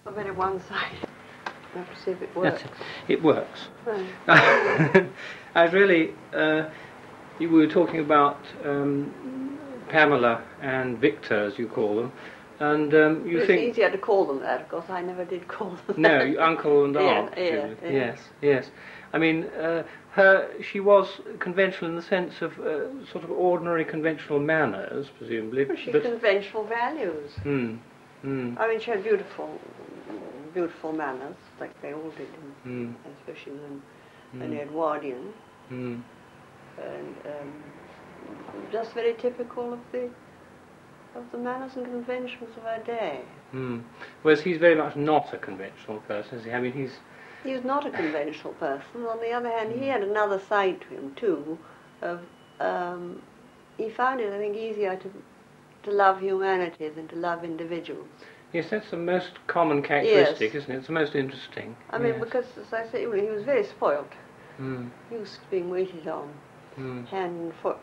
a very one-sided. I have to see if it works. It works. Right. I was really, we were talking about Pamela and Victor, as you call them, and you think... It's easier to call them that, of course. I never did call them No, that. uncle and aunt. Yeah. Yes, yes. I mean, she was conventional in the sense of sort of ordinary conventional manners, presumably. Well, she had conventional values. I mean, she had beautiful manners, like they all did, especially an Edwardian, and just very typical of the manners and conventions of her day. Whereas he's very much not a conventional person, is he? I mean, He was not a conventional person. On the other hand, he had another side to him too. Of he found it, I think, easier to love humanity than to love individuals. Yes, that's the most common characteristic, isn't it? It's the most interesting. I mean, because, as I say, he was very spoilt. Used to being waited on, hand and foot.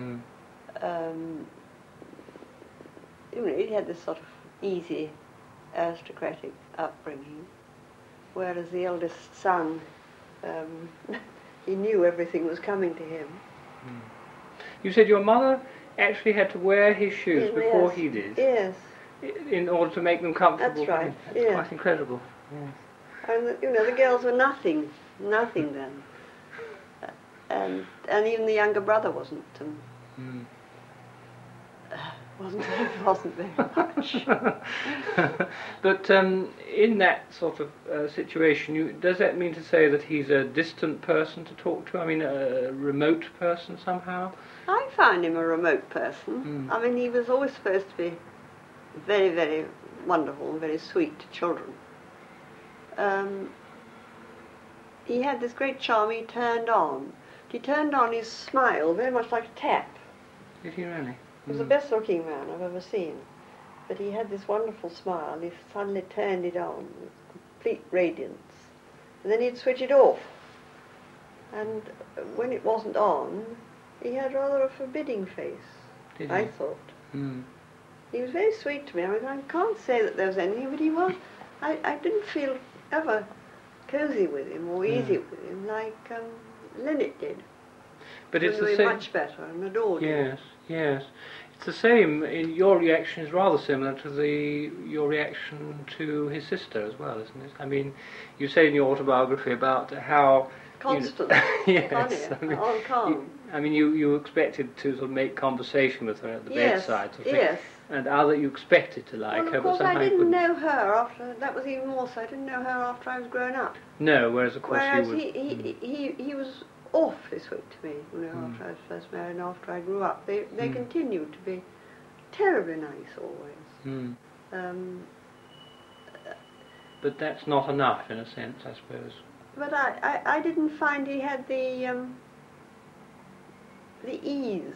He had this sort of easy, aristocratic upbringing, whereas the eldest son, he knew everything was coming to him. You said your mother actually had to wear his shoes before he did? Yes. In order to make them comfortable? That's right, That's quite incredible. Yes. And, the girls were nothing then. And even the younger brother wasn't very much. But in that sort of situation, does that mean to say that he's a distant person to talk to? I mean, a remote person somehow? I found him a remote person. I mean, he was always supposed to be very, very wonderful and very sweet to children. He had this great charm he turned on. He turned on his smile very much like a tap. Did he really? He was the best looking man I've ever seen. But he had this wonderful smile. He suddenly turned it on with complete radiance. And then he'd switch it off. And when it wasn't on, he had rather a forbidding face, I thought. He was very sweet to me. I mean, I can't say that there was anything, but he was. I didn't feel ever cosy with him or easy with him like Linnet did. But it's the same. Much better and adored him. Yes. It's the same. In your reaction is rather similar to your reaction to his sister as well, isn't it? I mean, you say in your autobiography about how constant, yes. calm. You expected to sort of make conversation with her at the bedside, sort of thing. And you expected to like her, but somehow I didn't know her after. That was even more so. I didn't know her after I was grown up. No, whereas of course you would. He was awfully sweet to me, after I was first married and after I grew up. They continued to be terribly nice always. But that's not enough, in a sense, I suppose. But I didn't find he had the ease.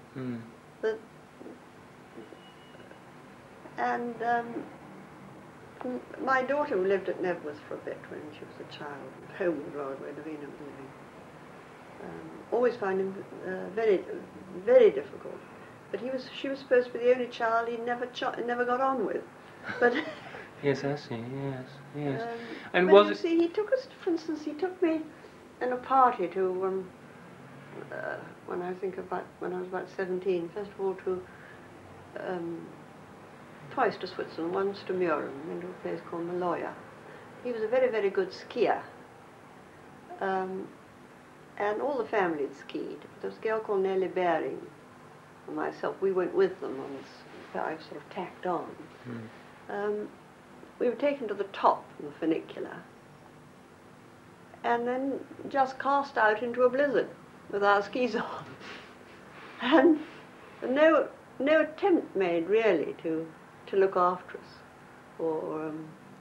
My daughter, who lived at Nebworth for a bit when she was a child, home with Lord where Davina was living, always found him very, very difficult. But she was supposed to be the only child he never got on with. But yes, I see. Yes. And but he took us. For instance, he took me in a party to when I was about 17. First of all to twice to Switzerland, once to Mürren, into a place called Maloja. He was a very, very good skier. And all the family had skied. There was a girl called Nellie Baring and myself. We went with them on this. I sort of tacked on. We were taken to the top of the funicular and then just cast out into a blizzard with our skis on. And no attempt made really to look after us or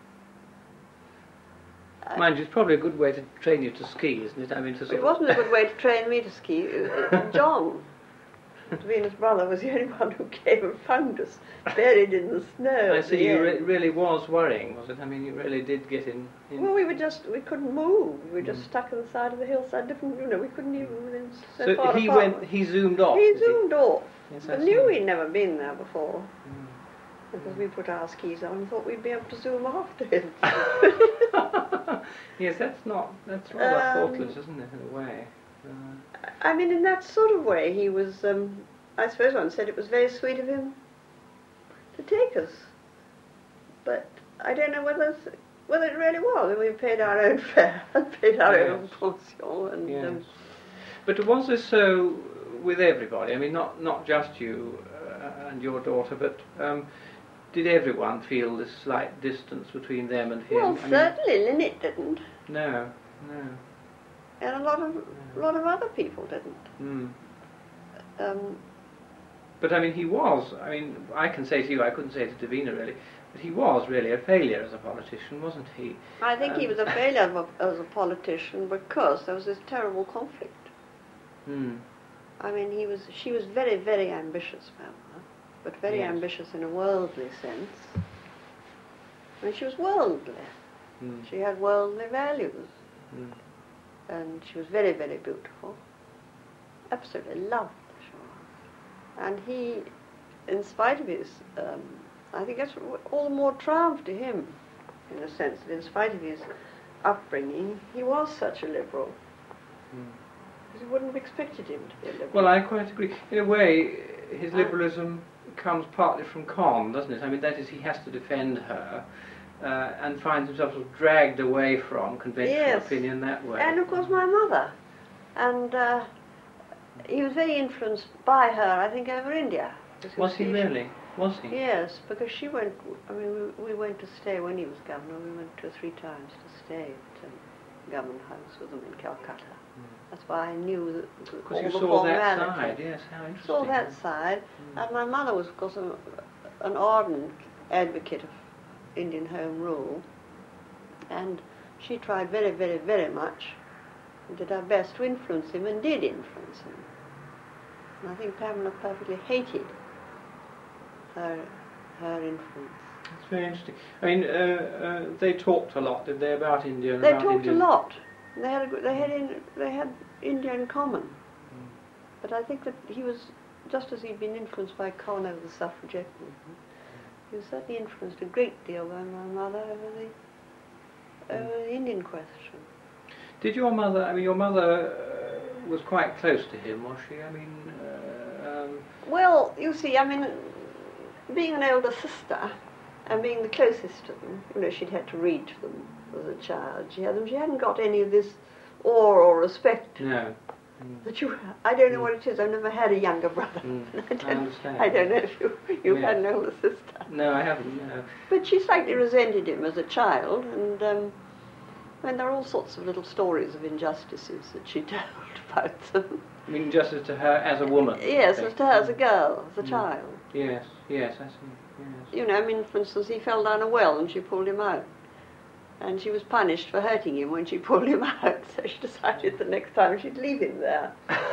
mind you, it's probably a good way to train you to ski, isn't it? I mean, it wasn't a good way to train me to ski. John, Davina's brother, was the only one who came and found us buried in the snow. I see. You really was worrying, was it? I mean, you really did get in. Well, we couldn't move. We were just stuck on the side of the hillside. We couldn't even so far apart. He zoomed off. He zoomed off. Yes, I knew he'd never been there before. because we put our skis on and thought we'd be able to zoom after him. Yes, that's rather thoughtless, isn't it, in a way? I mean, in that sort of way, he was, I suppose one said it was very sweet of him to take us. But I don't know whether it really was. And we paid our own fare and paid our own pension. And, yes. But was this so with everybody? I mean, not just you and your daughter, but did everyone feel this slight distance between them and him? Well, certainly Lynette didn't. No. And a lot of other people didn't. But I mean, he was. I mean, I can say to you, I couldn't say to Davina really, but he was really a failure as a politician, wasn't he? I think he was a failure as a politician because there was this terrible conflict. I mean, she was very, very ambitious, Pamela, but very ambitious in a worldly sense. I mean, she was worldly. She had worldly values. And she was very, very beautiful. Absolutely loved the show. And he, in spite of his, I think that's all the more triumph to him, in a sense, that in spite of his upbringing, he was such a liberal. Because you wouldn't have expected him to be a liberal. Well, I quite agree. In a way, his liberalism comes partly from Con, doesn't it? I mean, that is, he has to defend her. And finds himself sort of dragged away from conventional opinion that way. And of course my mother. And he was very influenced by her, I think, over India. Was he really? Was he? Yes, because she went, I mean, we went to stay when he was governor. We went 2 or 3 times to stay at Government House with him in Calcutta. That's why I knew that all the saw that side, yes, how interesting. Saw that side. And my mother was, of course, an ardent advocate of Indian Home Rule, and she tried very, very, very much and did her best to influence him, and did influence him. And I think Pamela perfectly hated her influence. That's very interesting. I mean, they talked a lot, did they, about India? They talked a lot. They had India in common. But I think that he was, just as he'd been influenced by Con over the suffragette movement, he was certainly influenced a great deal by my mother over the Indian question. Did your mother, I mean, your mother was quite close to him, was she? I mean... Well, you see, I mean, being an elder sister and being the closest to them, you know, she'd had to read to them as a child. She hadn't got any of this awe or respect. No. That I don't know what it is. I've never had a younger brother. I understand. I don't know if you've had an older sister. No, I haven't, no. But she slightly resented him as a child, and there are all sorts of little stories of injustices that she told about them. I mean, injustice to her as a woman? Yes, as to her as a girl, as a child. Yes, I see, yes. You know, I mean, for instance, he fell down a well and she pulled him out. And she was punished for hurting him when she pulled him out, so she decided the next time she'd leave him there.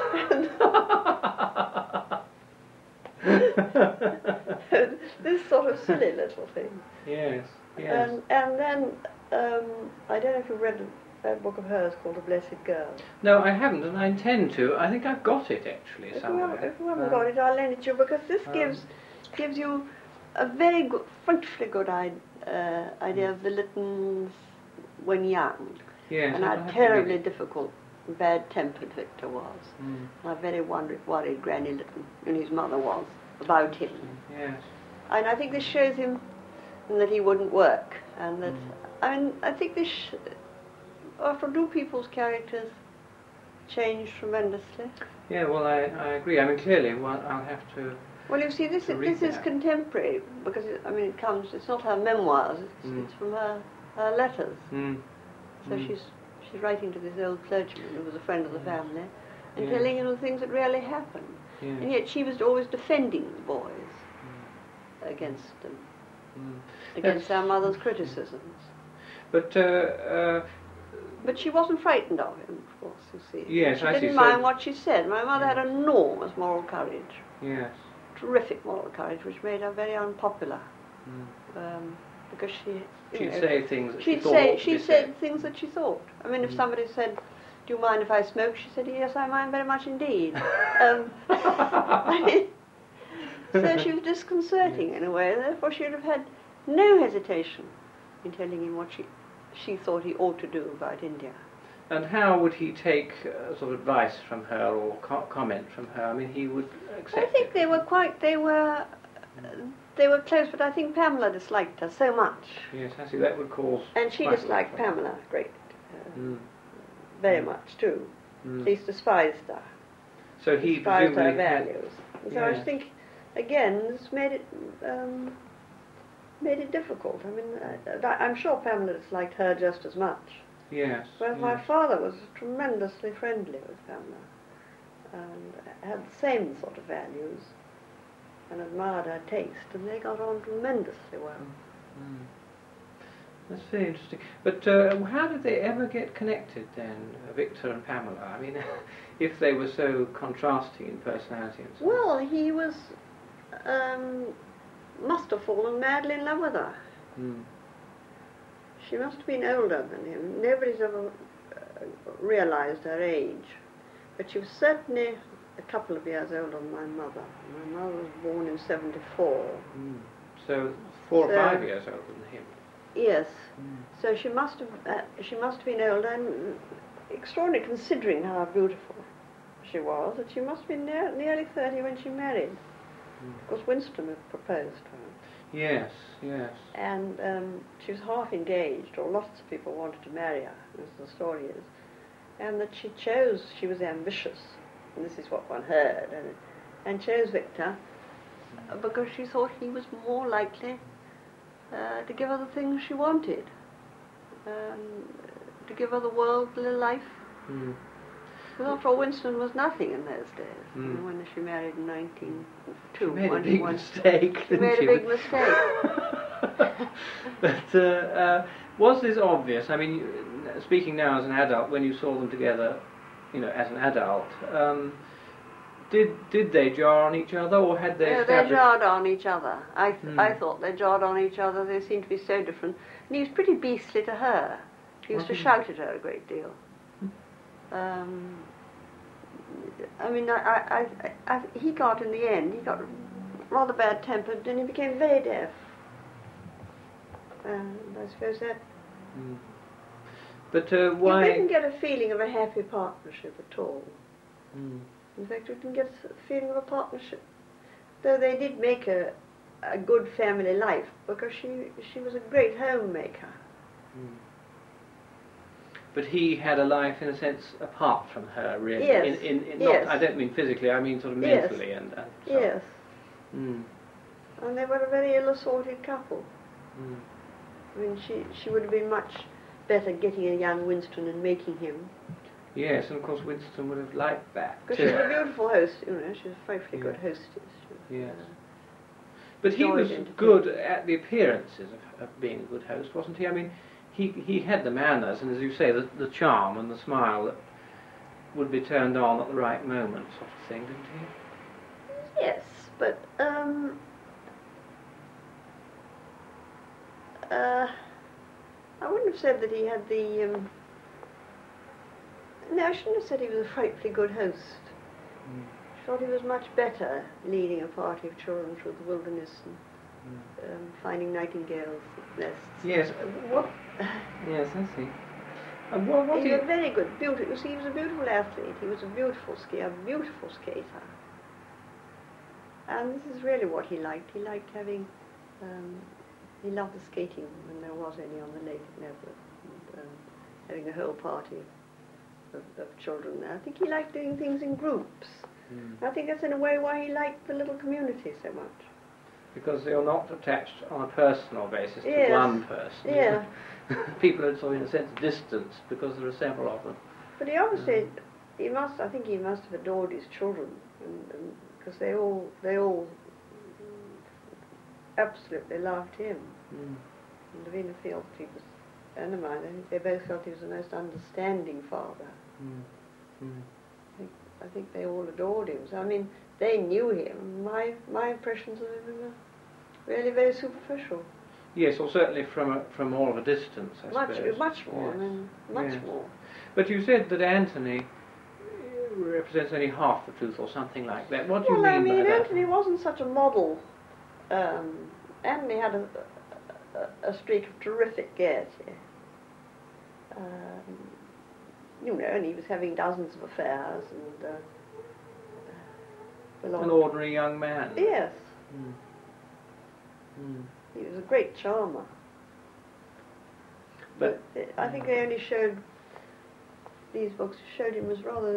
This sort of silly little thing. Yes. And then, I don't know if you've read that book of hers called A Blessed Girl. No, I haven't, and I intend to. I think I've got it, actually, somewhere. If you haven't got it, I'll lend it to you, because this gives you a very good, frightfully good idea of the Lyttons when young, yes, and how terribly difficult, bad-tempered Victor was, and how very worried Granny Lytton and his mother was about him. Yes. And I think this shows him that he wouldn't work, and that I mean, I think this. After do people's characters change tremendously? Yeah, well, I agree. I mean, clearly, I'll have to. Well, you see, this is contemporary, because it's not her memoirs, it's from her letters. So she's writing to this old clergyman who was a friend of the family, and telling him the things that really happened. And yet she was always defending the boys against them, against our mother's criticisms. But she wasn't frightened of him, of course, you see. Yes, she didn't mind what she said. My mother had enormous moral courage. Yes. Terrific moral courage, which made her very unpopular. Because she'd say things that she thought. She said things that she thought. I mean, if somebody said, "Do you mind if I smoke?" she said, "Yes, I mind very much indeed." So she was disconcerting in a way, therefore she would have had no hesitation in telling him what she thought he ought to do about India. And how would he take sort of advice from her or comment from her? I mean, he would accept I think it. they were close, but I think Pamela disliked her so much. Yes, I see, that would cause... And she disliked Pamela very much too. At least despised her. So he despised presumably her values. So I think, again, this made it difficult. I mean, I'm sure Pamela disliked her just as much. Yes. Whereas my father was tremendously friendly with Pamela and had the same sort of values and admired her taste, and they got on tremendously well. That's very interesting. But how did they ever get connected then, Victor and Pamela? I mean, if they were so contrasting in personality and so on. Well, he was must have fallen madly in love with her. She must have been older than him. Nobody's ever realized her age, but she was certainly a couple of years older than my mother. My mother was born in 74. So 4 or 5 years older than him. Yes. So she must have been older, and extraordinary considering how beautiful she was, that she must have been nearly 30 when she married. Because Winston had proposed to her. Yes, yes. And she was half engaged, or lots of people wanted to marry her, as the story is. And that she was ambitious, and this is what one heard, and chose Victor because she thought he was more likely to give her the things she wanted, to give her the worldly life. Because after all, Winston was nothing in those days. When she married in 1902. She made a big mistake, She made a big mistake. But was this obvious? I mean, speaking now as an adult, when you saw them together, as an adult, did they jar on each other, or had they established... They jarred on each other. I thought they jarred on each other. They seemed to be so different. And he was pretty beastly to her. He used to shout at her a great deal. I mean, he got, in the end, he got rather bad-tempered, and he became very deaf. And I suppose that... But why... You didn't get a feeling of a happy partnership at all. In fact, you didn't get a feeling of a partnership, though they did make a good family life, because she was a great homemaker. But he had a life, in a sense, apart from her, really. Yes. Not, I don't mean physically, I mean sort of mentally. Yes. And so Yes. on. And they were a very ill-assorted couple. I mean, she would have been much better getting a young Winston and making him. Yes, and of course Winston would have liked that. Because she was a beautiful host, she was a frightfully good hostess. Yes. But he was good at the appearances of being a good host, wasn't he? I mean, he had the manners, and as you say, the charm and the smile that would be turned on at the right moment, sort of thing, didn't he? Yes, but I wouldn't have said that he had the... No, I shouldn't have said he was a frightfully good host. I thought he was much better leading a party of children through the wilderness and finding nightingales' nests. Yes. What? Yes, I see. He was very good. Beautiful. You see, he was a beautiful athlete. He was a beautiful skier, a beautiful skater. And this is really what he liked. He liked having... he loved the skating when there was any on the lake at Nebworth. Having a whole party of children there. I think he liked doing things in groups. I think that's in a way why he liked the little community so much. Because you're not attached on a personal basis to one person. Yeah. People are sort of in a sense distanced because there are several of them. But he obviously, I think he must have adored his children, because they all absolutely loved him. And Lavina felt he was, and I think they both felt he was the most understanding father. I think they all adored him. So I mean, they knew him. My impressions of him were really very superficial. Yes, or certainly from all of a distance, I suppose. Much more. Yes. I mean, much more. But you said that Anthony represents only half the truth or something like that. What do you Well, mean I mean, by that? Anthony wasn't such a model. Anthony had a streak of terrific gaiety. You know, and he was having dozens of affairs and an ordinary young man. Yes. Mm. Mm. He was a great charmer. But I think they only showed, these books showed him as rather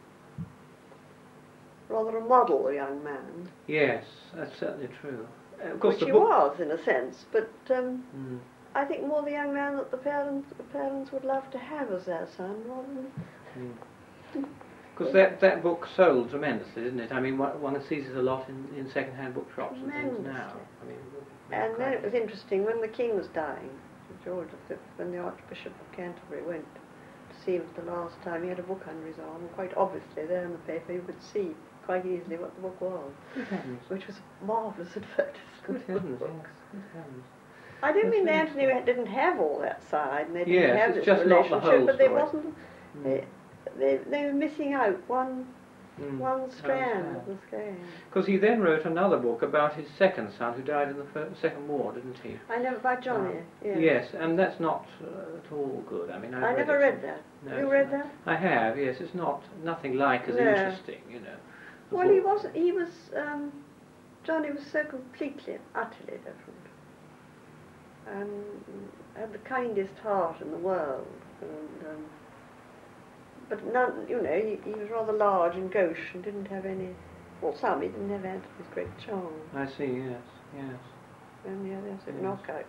a model young man. Yes, that's certainly true. Of course, which he was, in a sense, but Mm. I think more the young man that the parents would love to have as their son, rather than... Because that book sold tremendously, didn't it? I mean, one sees it a lot in second-hand bookshops and things now. I mean, and then it was interesting, when the king was dying, George V, when the Archbishop of Canterbury went to see him for the last time, he had a book under his arm, and quite obviously there in the paper you could see quite easily what the book was, which was a marvellous advertisement. Good heavens, yes, good heavens. I don't mean Anthony didn't have all that side, and they didn't Yes, have it's this just not the relationship, whole but they story. wasn't. They were missing out one strand of the skein. Because he then wrote another book about his second son, who died in the Second War, didn't he? I know, by Johnny. Yes. Yes, and that's not at all good. I mean, I never read that. No, You read that? I have. Yes, it's nothing like as interesting, you know. Well, he wasn't. He was. Johnny was so completely and utterly different, and had the kindest heart in the world, and. But none, you know, he was rather large and gauche and didn't have any, well, he didn't have Anthony's great charm. I see, yes, yes. And the other has a knockout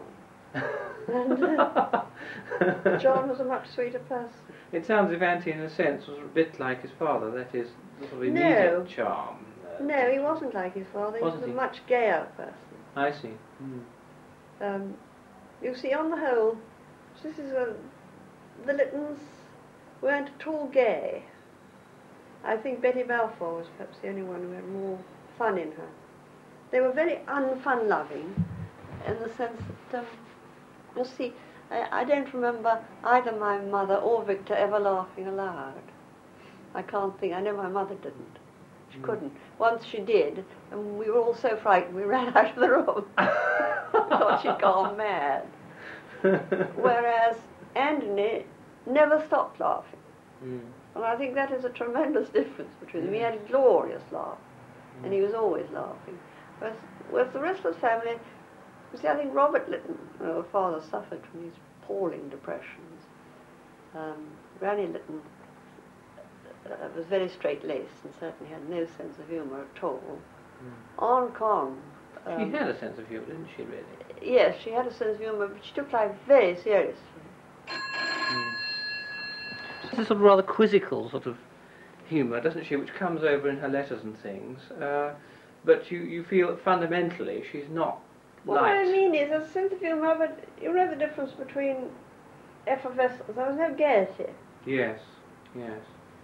charm. And John was a much sweeter person. It sounds as if Anthony, in a sense, was a bit like his father, that is, the sort of immediate charm. No, he wasn't like his father, he was a much gayer person. I see. You see, on the whole, this is the Littons weren't at all gay. I think Betty Balfour was perhaps the only one who had more fun in her. They were very unfun-loving, in the sense that, you see, I don't remember either my mother or Victor ever laughing aloud. I can't think, I know my mother didn't. She couldn't. Once she did, and we were all so frightened we ran out of the room. Thought she'd gone mad. Whereas Anthony never stopped laughing. And I think that is a tremendous difference between them. He had a glorious laugh, and he was always laughing. With the rest of the family, you see, I think Robert Lytton, her father, suffered from these appalling depressions. Granny Lytton was very straight-laced and certainly had no sense of humour at all. Aunt Con... she had a sense of humour, didn't she, really? Yes, she had a sense of humour, but she took life very seriously. It's a sort of rather quizzical sort of humour, doesn't she, which comes over in her letters and things. But you feel that fundamentally she's not What I mean is, a sense of humour, but you know the difference between effervescence. There was no gaiety. Yes, yes.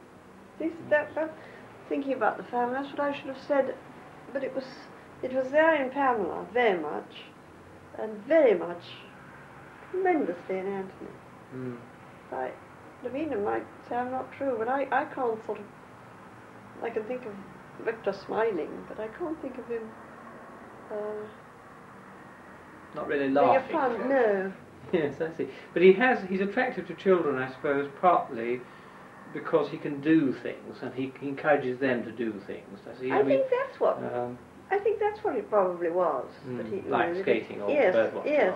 Thinking about the family, that's what I should have said. But it was there in Pamela, very much, and very much, tremendously in Anthony. Davina might say I'm not true, but I can't sort of, I can think of Victor smiling, but I can't think of him not really laughing. Fun, no. Yes, I see. But he's attractive to children, I suppose, partly because he can do things, and he encourages them to do things. I think that's what. I think that's what it probably was. Like skating or bird watching. Yes.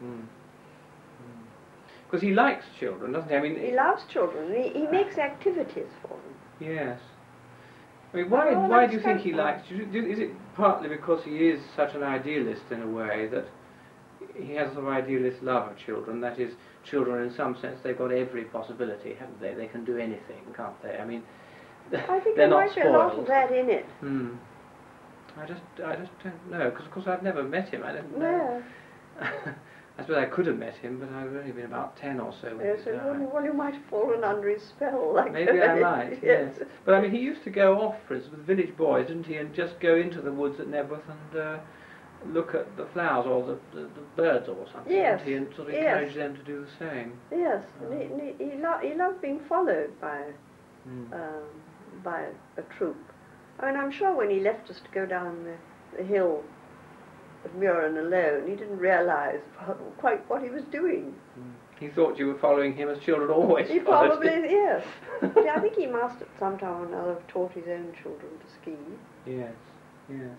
Because he likes children, doesn't he? I mean, he loves children. He makes activities for them. Yes. I mean, why do you think he likes? Is it partly because he is such an idealist in a way that he has a sort of idealist love of children? That is, children in some sense they've got every possibility, haven't they? They can do anything, can't they? I mean, I think they're there not might be a lot of that in it. I just don't know, because of course I've never met him. I don't know. No. I suppose I could have met him, but I've only been about 10 or so. Yes, well, you might have fallen under his spell. Like maybe I might, yes. But I mean, he used to go off, for instance, with village boys, didn't he, and just go into the woods at Nebworth and look at the flowers or the birds or something, yes. Didn't he, and sort of encourage them to do the same. Yes, and he loved being followed by by a troop. I mean, I'm sure when he left us to go down the hill of Muren alone, he didn't realise quite what he was doing. He thought you were following him as children always He followed probably, him. yes. Yeah, I think he must at some time or another have taught his own children to ski. Yes, yes.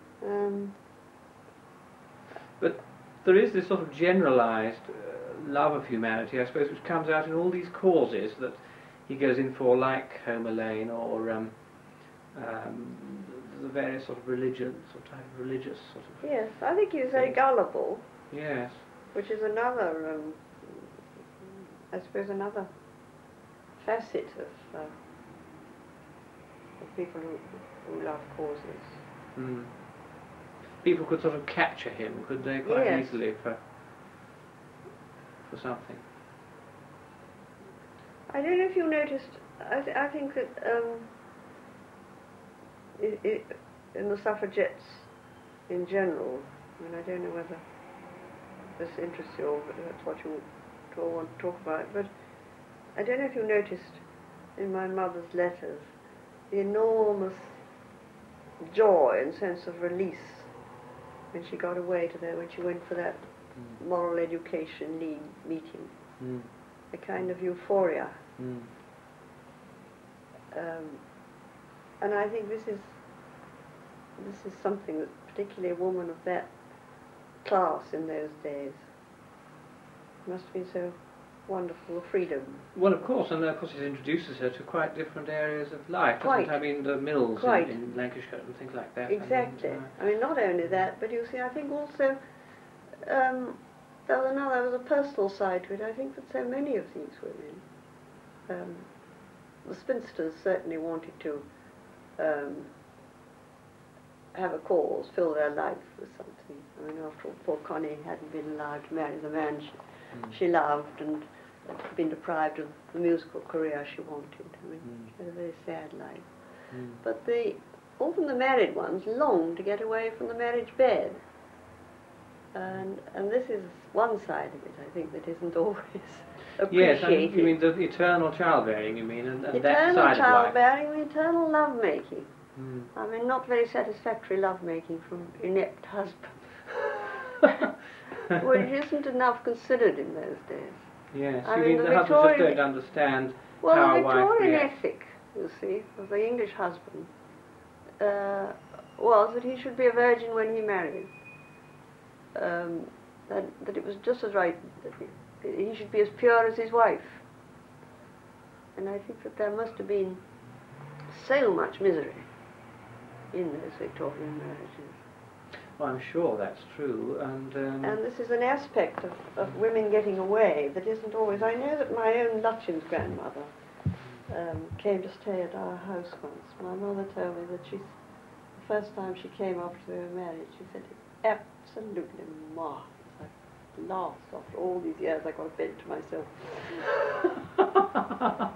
But there is this sort of generalised love of humanity, I suppose, which comes out in all these causes that he goes in for, like Homer Lane or the various sort of religious sort of. Yes, I think he was very gullible. Yes. Which is another, I suppose, another facet of people who love causes. Mm. People could sort of capture him, could they, quite easily for something. I don't know if you noticed, I think that in the suffragettes in general, I mean, I don't know whether this interests you or that's what you all want to talk about, but I don't know if you noticed in my mother's letters the enormous joy and sense of release when she got away to there, when she went for that moral education league meeting. A kind of euphoria. And I think this is something that particularly a woman of that class in those days must have been so wonderful, freedom. Well, of course, and of course it introduces her to quite different areas of life, doesn't it? I mean, the mills in Lancashire and things like that. Exactly. I mean, not only that, but you see, I think also there was a personal side to it. I think that so many of these women, the spinsters certainly wanted to have a cause, fill their life with something. I mean, after all, poor Connie hadn't been allowed to marry the man she loved and had been deprived of the musical career she wanted. I mean, she had a very sad life. But often the married ones longed to get away from the marriage bed. And this is one side of it, I think, that isn't always appreciated. Yes, I mean, you mean the eternal childbearing, you mean, and that side of life. Eternal childbearing and eternal lovemaking. I mean, not very satisfactory lovemaking from inept husbands. Which isn't enough considered in those days. Yes, you mean the husbands just don't understand how a wife the Victorian reacts. ethic, you see, of the English husband was that he should be a virgin when he married. That it was just as right that he should be as pure as his wife. And I think that there must have been so much misery in those Victorian marriages. Well, I'm sure that's true, and this is an aspect of women getting away that isn't always. I know that my own Lutchin's grandmother came to stay at our house once. My mother told me that the first time she came after they were married, she said, absolutely marvellous. At last, after all these years, I got a bed to myself.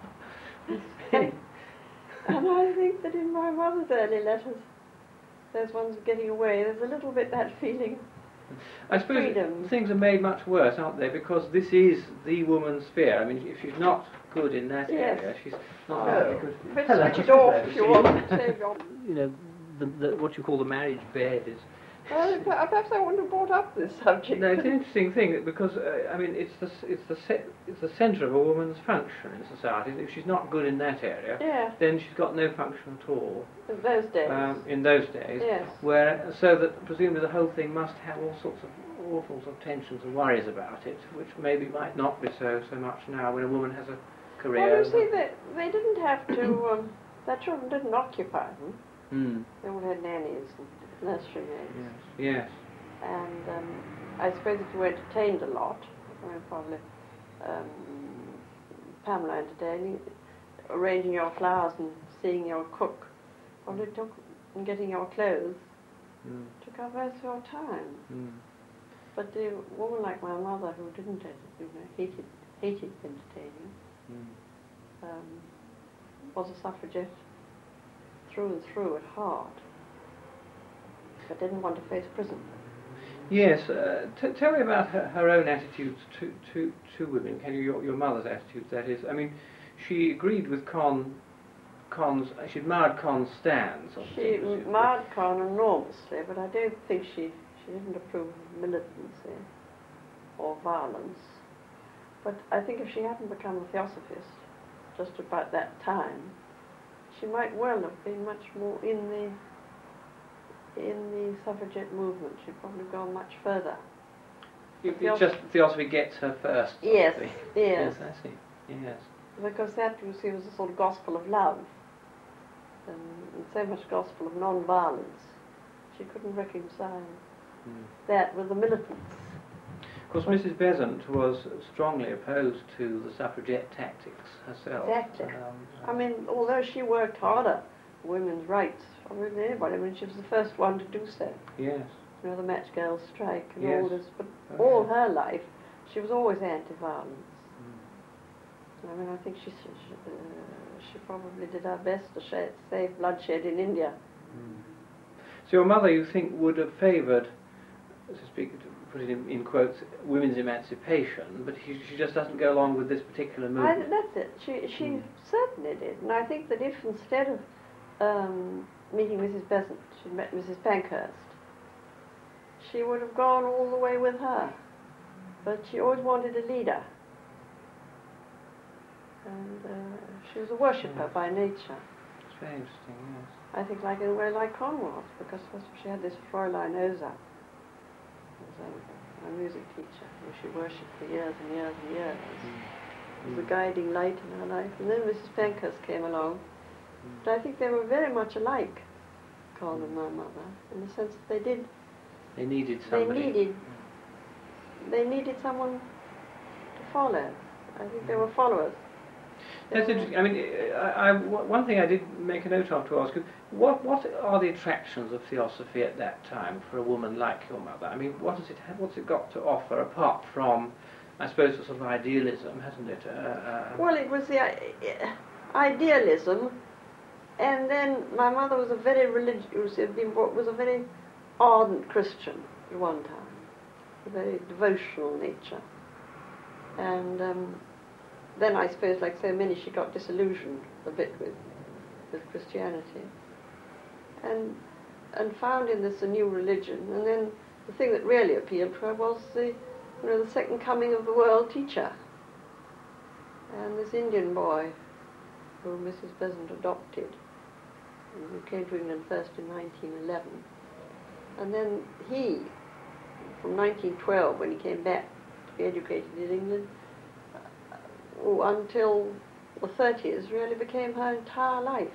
And I think that in my mother's early letters, those ones getting away, there's a little bit that feeling. I suppose freedom. Things are made much worse, aren't they? Because this is the woman's sphere. I mean, if she's not good in that area, she's not very good. But switch it off if you want to save your... You know, what you call the marriage bed is... Well, perhaps I wouldn't have brought up this subject. No, it's an interesting thing because I mean it's the centre of a woman's function in society. If she's not good in that area, then she's got no function at all. In those days. Yes. So that presumably the whole thing must have all sorts of tensions and worries about it, which maybe might not be so much now when a woman has a career. Well, you see, they didn't have to. Their children didn't occupy them. They all had nannies and nursery maids. Yes. And I suppose if you were entertained a lot, I mean, probably Pamela entertaining, arranging your flowers and seeing your cook, probably took, and getting your clothes, took up most of your time. But the woman like my mother, who didn't, hated entertaining, was a suffragette through and through at heart, but didn't want to face prison. Yes, tell me about her own attitudes to women. Can you, your mother's attitudes, that is. I mean, she agreed with Con she admired Con's stance. She admired Con enormously, but I don't think she didn't approve of militancy or violence. But I think if she hadn't become a theosophist just about that time, she might well have been much more in the suffragette movement. She'd probably gone much further. Just theosophy gets her first. Yes, yes. Yes, I see. Yes. Because that, you see, was a sort of gospel of love, and so much gospel of non-violence. She couldn't reconcile that with the militants. Of course, Mrs. Besant was strongly opposed to the suffragette tactics herself. Exactly. I mean, although she worked harder for women's rights than anybody, I mean, she was the first one to do so. Yes. You know, the match girls strike and yes. all this, but all her life, she was always anti-violence. I mean, I think she probably did her best to save bloodshed in India. So your mother, you think, would have favoured, so to speak, to put it in quotes, women's emancipation, but she just doesn't go along with this particular movement. That's it. She certainly did. And I think that if instead of meeting Mrs. Besant, she'd met Mrs. Pankhurst, she would have gone all the way with her. But she always wanted a leader. And she was a worshipper by nature. It's very interesting, yes. I think like in a way like Con was, because first she had this Fräulein Osa, a music teacher, who she worshipped for years and years and years. It was a guiding light in her life. And then Mrs. Pankhurst came along. But I think they were very much alike, Con and my mother, in the sense that they needed somebody. They needed someone to follow. I think they were followers. That's interesting. I mean, one thing I did make a note of to ask you, what are the attractions of theosophy at that time for a woman like your mother? I mean, what's it got to offer apart from, I suppose, a sort of idealism, hasn't it? Well, it was the idealism, and then my mother was a very was a very ardent Christian at one time, a very devotional nature, and then I suppose, like so many, she got disillusioned a bit with Christianity, and found in this a new religion. And then the thing that really appealed to her was the second coming of the world teacher, and this Indian boy who Mrs. Besant adopted, who came to England first in 1911, and then he, from 1912, when he came back to be educated in England, until the 30s, really became her entire life.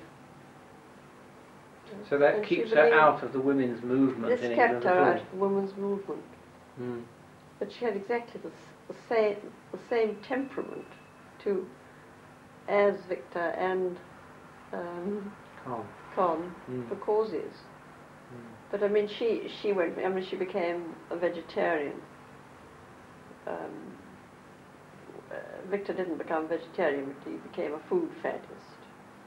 So that keeps her out of the women's movement in England. This kept her out of the women's movement. But she had exactly the same temperament as Victor and Con for causes. But I mean, she became a vegetarian. Victor didn't become vegetarian, but he became a food faddist.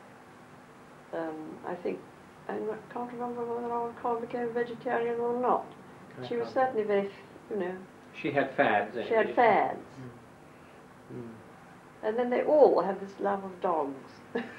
I think, I can't remember whether Con became vegetarian or not. She was certainly very, She had fads. She had fads. And then they all had this love of dogs.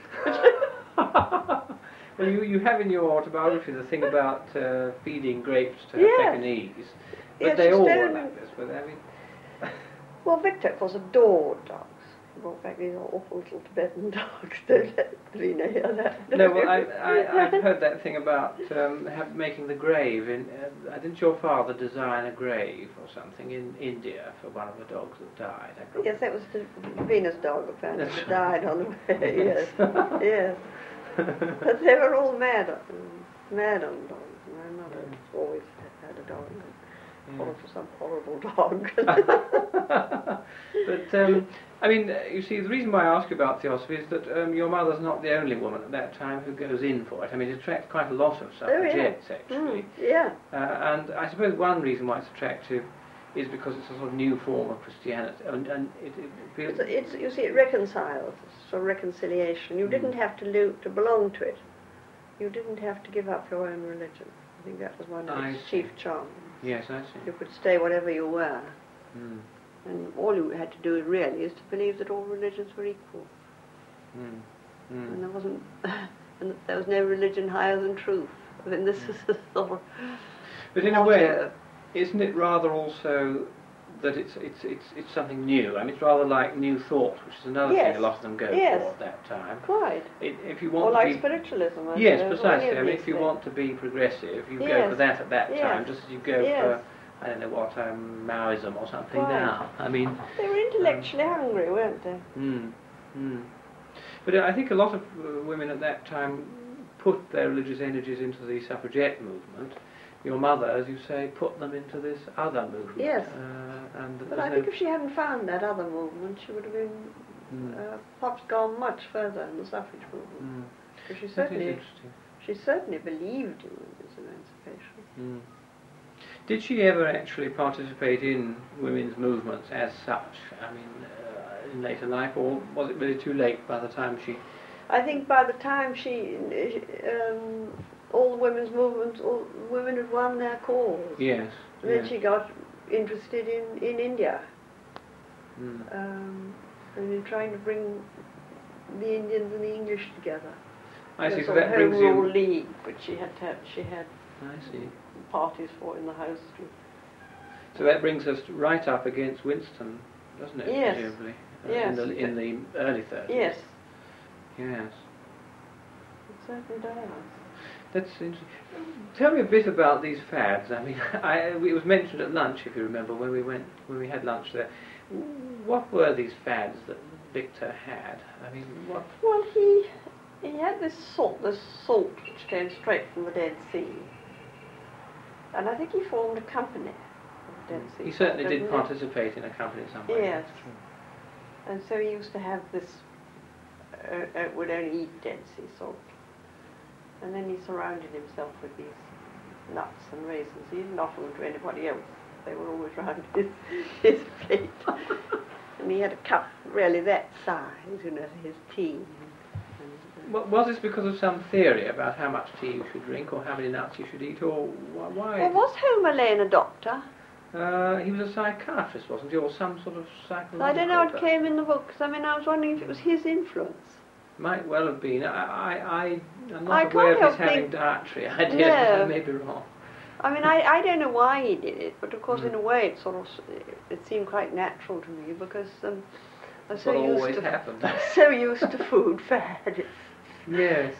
Well, you have in your autobiography the thing about feeding grapes to her Pekingese, but they all were like this, were they? I mean, well, Victor, of course, adored dogs. He brought back these awful little Tibetan dogs. Don't let Lena hear that. No, well, I've heard that thing about making the grave. Didn't your father design a grave or something in India for one of the dogs that died? Yes, that was the Venus dog, apparently, that died on the way. Yes, yes. But they were all mad on dogs. My mother always had a dog. Or for some horrible dog. But, I mean, you see, the reason why I ask you about theosophy is that your mother's not the only woman at that time who goes in for it. I mean, it attracts quite a lot of suffragettes, actually. And I suppose one reason why it's attractive is because it's a sort of new form of Christianity. And it feels... you see, it reconciles, it's a reconciliation. You didn't have to belong to it. You didn't have to give up your own religion. I think that was one of its chief charms. Yes, I see. You could stay whatever you were. And all you had to do really is to believe that all religions were equal. and there wasn't, and there was no religion higher than truth. I mean, this is a sort of. But in a way, isn't it rather also that it's something new? I mean, it's rather like New Thought, which is another thing a lot of them go for at that time. Quite. If you want or to like be spiritualism. Yes, precisely. I mean, if you want to be progressive, you go for that at that time, just as you go for, I don't know what, Maoism or something now. I mean, they were intellectually hungry, weren't they? But I think a lot of women at that time put their religious energies into the suffragette movement. Your mother, as you say, put them into this other movement. Yes. But I think if she hadn't found that other movement, she would have been perhaps gone much further in the suffrage movement. Because she certainly believed in women's emancipation. Did she ever actually participate in women's movements as such? I mean, in later life, or was it really too late by the time she? I think by the time she, all the women's movements, all women had won their cause. Yes. And then she got interested in India, and in trying to bring the Indians and the English together. I see. So that brings you. Home Rule League, which she had I see. Parties for in the House. So that brings us right up against Winston, doesn't it? Yes. Presumably. Yes. In the early 30s. Yes. Yes. It certainly does. That's interesting. Tell me a bit about these fads. I mean, it was mentioned at lunch, if you remember, when we had lunch there. What were these fads that Victor had? I mean, what? Well, he had this salt which came straight from the Dead Sea, and I think he formed a company of the Dead Sea. He certainly did participate in a company in some way. Yes. And so he used to have this. Would only eat Dead Sea salt. And then he surrounded himself with these nuts and raisins. He didn't offer them to anybody else. They were always round his plate. And he had a cup really that size, for his tea. Was this because of some theory about how much tea you should drink or how many nuts you should eat, or why? Well, was Homer Lane a doctor? He was a psychiatrist, wasn't he, or some sort of psychological... I don't know what came in the books. I mean, I was wondering if it was his influence. Might well have been. I'm not aware of his having dietary ideas, but I may be wrong. I mean, I don't know why he did it, but of course, in a way, it seemed quite natural to me because I'm so used to food fads. Yes.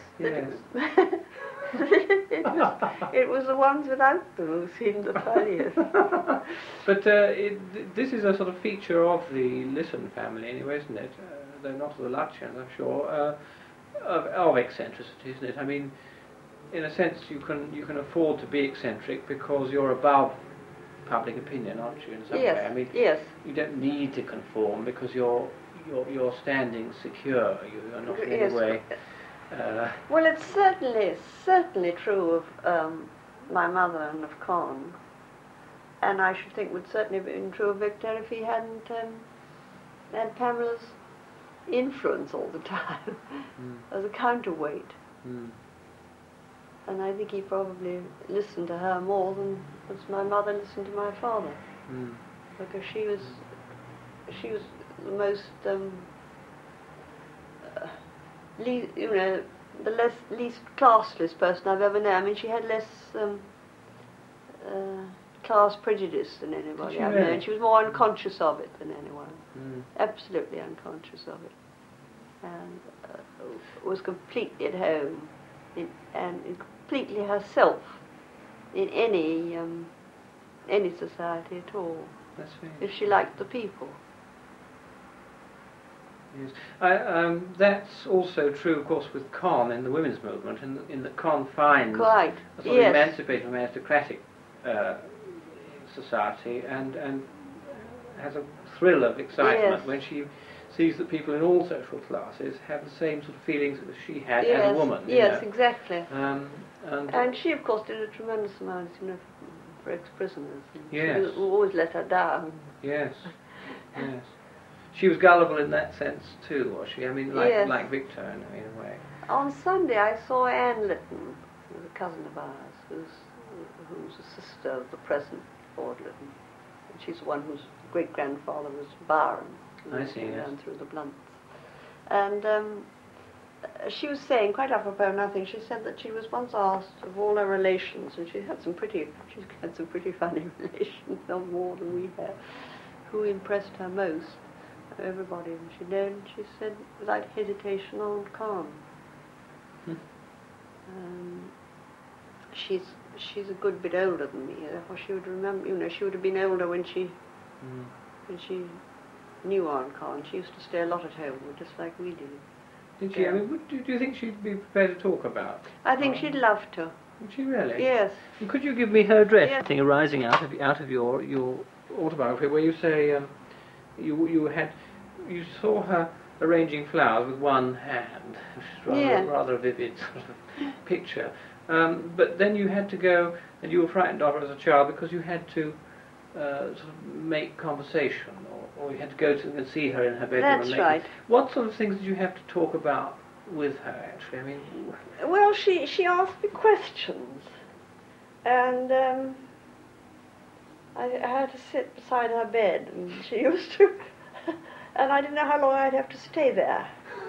It was the ones without them who seemed the funniest. But this is a sort of feature of the Lisson family, anyway, isn't it? Though not of the Lutchens, I'm sure, of eccentricity, isn't it? I mean, in a sense, you can afford to be eccentric because you're above public opinion, aren't you? In some way, I mean, you don't need to conform because you're standing secure. You're not in any way. Well, it's certainly true of my mother and of Con, and I should think would certainly have been true of Victor if he hadn't had Pamela's influence all the time as a counterweight. And I think he probably listened to her more than as my mother listened to my father, because she was the most the least classless person I've ever known. I mean, she had less class prejudice than anybody I've known. She was more unconscious of it than anyone. Absolutely unconscious of it, and was completely at home and completely herself in any society at all. That's right. If she liked the people. Yes, that's also true, of course, with Con in the women's movement, in that Con finds a sort of emancipated from aristocratic society and has a thrill of excitement when she sees that people in all social classes have the same sort of feelings that she had as a woman. Yes, exactly. And she, of course, did a tremendous amount, for ex-prisoners. Yes. She always let her down. Yes. She was gullible in that sense too, was she? I mean, like Victor in a way. On Sunday, I saw Anne Lytton, who's a cousin of ours, who's a sister of the present Lord Lytton. And she's the one whose great-grandfather was Byron. I see, yes. Down through the Blunts. And she was saying, quite apropos nothing, she said that she was once asked of all her relations, and she's had some pretty funny relations, not more than we have, who impressed her most, everybody she known, she said, without hesitation, Aunt Con. She's a good bit older than me, therefore she would remember, she would have been older when she knew Aunt Con. She used to stay a lot at home, just like we did. Did she? I mean, do you think she'd be prepared to talk about? I think she'd love to. Would she really? Yes. And could you give me her address? Yes. Thing arising out of your autobiography, where you say you saw her arranging flowers with one hand, which is rather a vivid sort of picture. But then you had to go, and you were frightened of her as a child because you had to sort of make conversation, or you had to go to and see her in her bedroom. That's right. What sort of things did you have to talk about with her, actually? I mean, well, she asked me questions, and I had to sit beside her bed, and she used to, and I didn't know how long I'd have to stay there.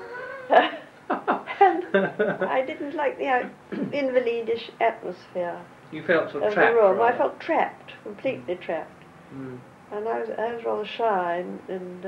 And I didn't like the invalidish atmosphere. You felt sort of trapped. The room. Right? I felt trapped, completely trapped. And I was rather shy and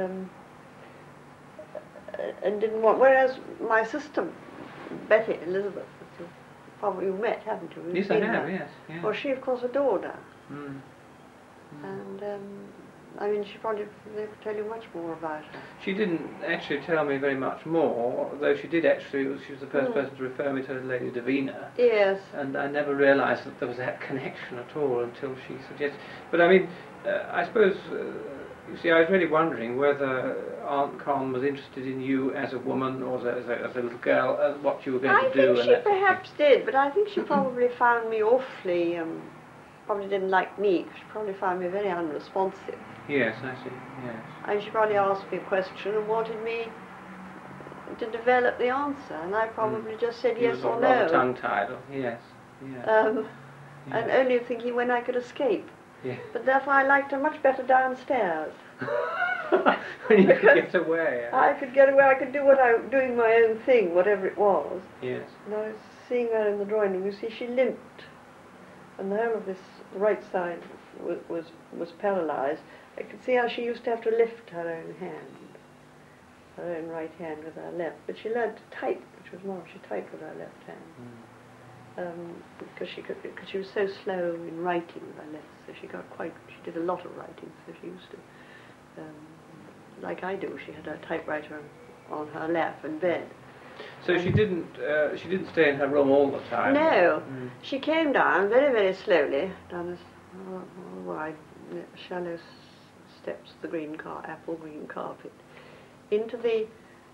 didn't want. Whereas my sister Betty Elizabeth, probably you met, haven't you? Yes, I have. Yes. Well, she of course adored her. And I mean, she probably they would tell you much more about her. She didn't actually tell me very much more, though she did actually. She was the first person to refer me to Lady Davina. Yes. And I never realised that there was that connection at all until she suggested. But I mean, I suppose, you see, I was really wondering whether Aunt Con was interested in you as a woman or as a little girl, what you were going to do. I think she perhaps did, but I think she probably found me awfully. Probably didn't like me. She probably found me very unresponsive. Yes, I see. Yes. And she probably asked me a question and wanted me to develop the answer, and I probably just said yes or no. Rather tongue-tied. Yes. Yes. And only thinking when I could escape. Yeah. But therefore I liked her much better downstairs. When you could get away. I could get away. I could do doing my own thing, whatever it was. Yes. And I was seeing her in the drawing room. You see, she limped, and the whole of this right side was paralysed. I could see how she used to have to lift her own hand, her own right hand with her left. But she learned to type, which was more. She typed with her left hand. Because she was so slow in writing with her left, so she did a lot of writing, so she used to, like I do, she had her typewriter on her lap in bed. So she didn't stay in her room all the time? No, she came down very, very slowly, down this wide, shallow steps, the apple green carpet, into the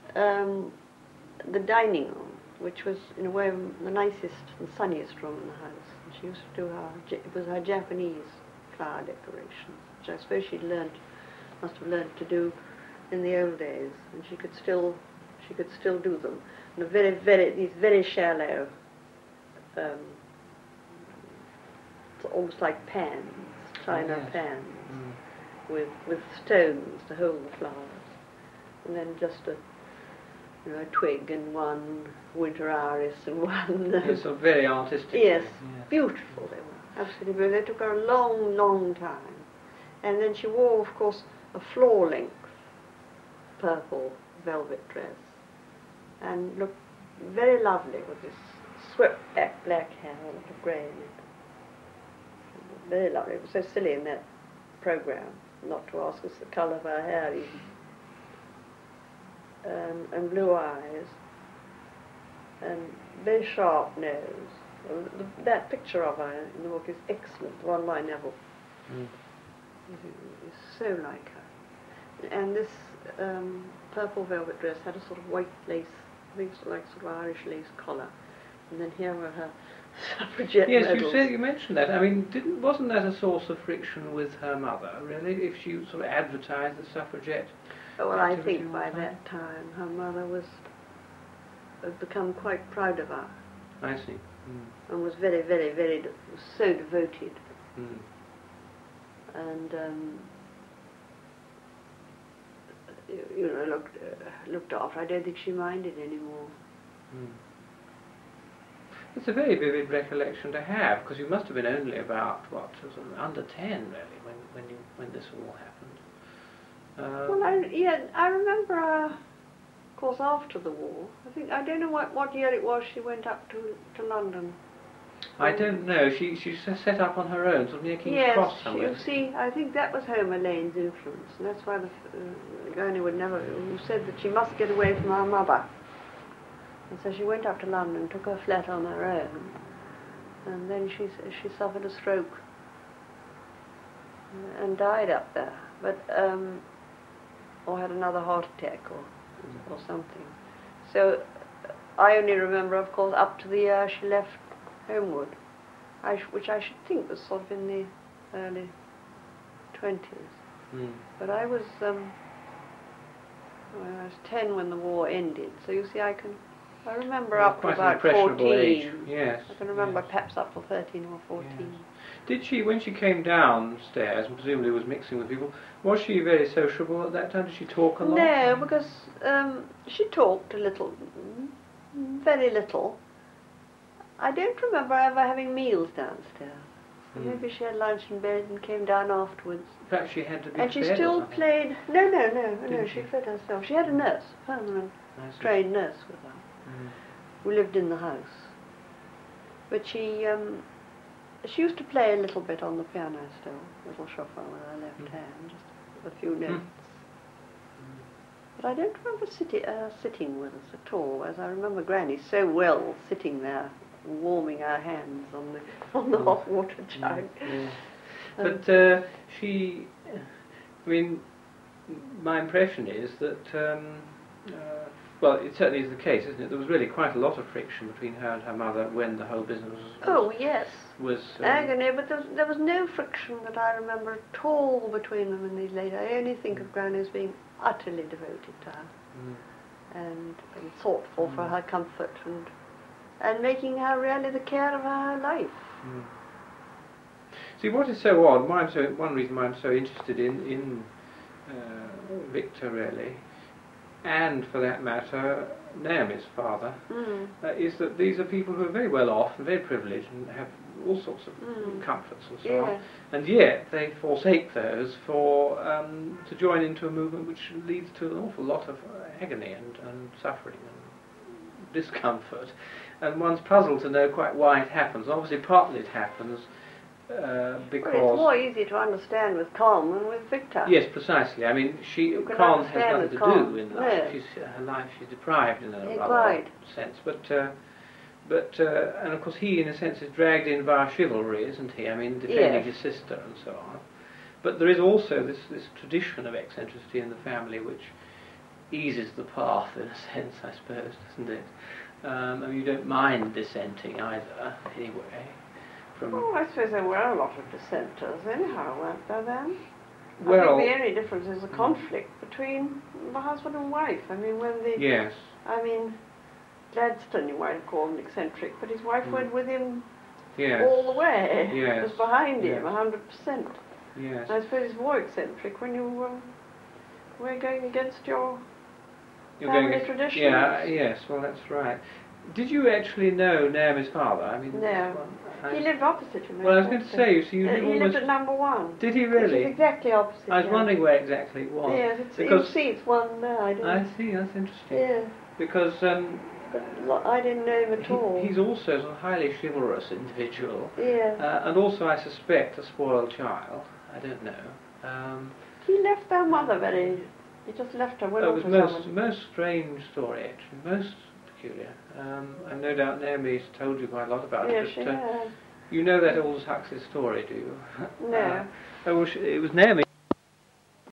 dining room, which was in a way the nicest and sunniest room in the house. And she used to do it was her Japanese flower decorations, which I suppose must have learned to do in the old days, and she could still do them. And these very shallow, almost like pans, china pans, with stones to hold the flowers, and then just a twig and one winter iris and one. Yes, so very artistic. Yes, beautiful they were, absolutely. They took her a long, long time, and then she wore, of course, a floor-length purple velvet dress, and looked very lovely with this swept back black hair and a little grey in it. Very lovely. It was so silly in that programme not to ask us the colour of her hair even. And blue eyes, and very sharp nose. That picture of her in the book is excellent, the one by Neville. Is so like her. And this purple velvet dress had a sort of white lace, I think like sort of Irish lace collar, and then here were her suffragette medals. Yes, you mentioned that. I mean, wasn't that a source of friction with her mother, really, if she sort of advertised the suffragette? Well, I think by that time her mother had become quite proud of her. I see. And was very, very, very, so devoted. And looked after. I don't think she minded anymore. Mm. It's a very vivid recollection to have, because you must have been only about, what, sort of under 10 really, when this all happened. Well, I remember, of course, after the war. I don't know what year it was she went up to London. I don't know. She set up on her own, sort of near King's Cross somewhere. Yes, you see, I think that was Homer Lane's influence, and that's why Gurney would never, who said that she must get away from her mother. And so she went up to London, took her flat on her own, and then she suffered a stroke and died up there, but or had another heart attack or something. So I only remember, of course, up to the year she left Homewood, which I should think was sort of in the early 20s. Mm. But I was 10 when the war ended, so you see I remember up to about 14. Age. Yes. I can remember perhaps up to 13 or 14. Yes. Did she, when she came downstairs and presumably was mixing with people, was she very sociable at that time? Did she talk a lot? No, because she talked a little, very little. I don't remember ever having meals downstairs. So maybe she had lunch in bed and came down afterwards. Perhaps she had to be and fed. And she still played. No, she fed herself. She had a nurse, permanent trained nurse with her, who lived in the house. But she used to play a little bit on the piano still, a little chopin with her left hand, just a few notes. But I don't remember sitting with us at all, as I remember Granny so well sitting there, warming her hands on the hot water jug. But she, I mean, my impression is that, well, it certainly is the case, isn't it? There was really quite a lot of friction between her and her mother when the whole business was agony, but there was no friction that I remember at all between them in these later. I only think of Granny as being utterly devoted to her and thoughtful for her comfort and making her really the care of her life. See, what is so odd, one reason why I'm so interested in Victor, really, and for that matter, Naomi's father, is that these are people who are very well off and very privileged and have all sorts of comforts and so on, and yet they forsake those to join into a movement which leads to an awful lot of agony and suffering and discomfort. And one's puzzled to know quite why it happens. Obviously, partly it happens because... Well, it's more easy to understand with Con than with Victor. Yes, precisely. I mean, Con has nothing to do in life. No. Her life is deprived in a rather sense. But and of course he, in a sense, is dragged in via chivalry, isn't he? I mean, defending his sister and so on. But there is also this tradition of eccentricity in the family which eases the path, in a sense, I suppose, doesn't it? I mean, you don't mind dissenting either, anyway. I suppose there were a lot of dissenters anyhow, weren't there then? Well, I think the only difference is the conflict between the husband and wife. I mean, when the... Yes. I mean, Gladstone, you might have called him eccentric, but his wife went with him all the way. Yes. Was behind him, 100%. Yes. And I suppose it's more eccentric when you were going against your family traditions. Yeah, yes, well that's right. Did you actually know Naomi's father? I mean, no. He lived opposite to me. Well, I was going to say, he lived at number 1. Did he really? Which is exactly opposite. I was wondering where exactly it was. Yes, you see it's one there. I see, that's interesting. Yeah. Because but I didn't know him at all. He's also a highly chivalrous individual. Yeah. And also, I suspect, a spoiled child. I don't know. He left their mother he just left her. It was most strange story, actually. Most peculiar. And no doubt Naomi's told you quite a lot about it. Yes, she has. You know that Aldous Huxley's story, do you? No. It was Naomi.